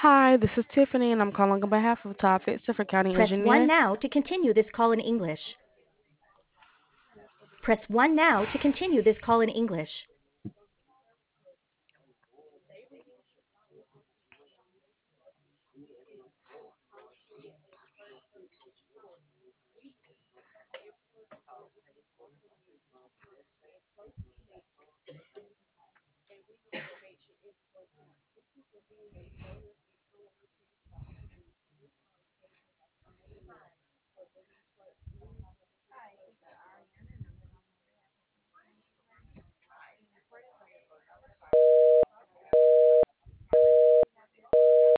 Hi, this is Tiffany, and I'm calling on behalf of Todd Fitzer County Press 1 Engineer. now to continue this call in English. Press 1 now to continue this call in English.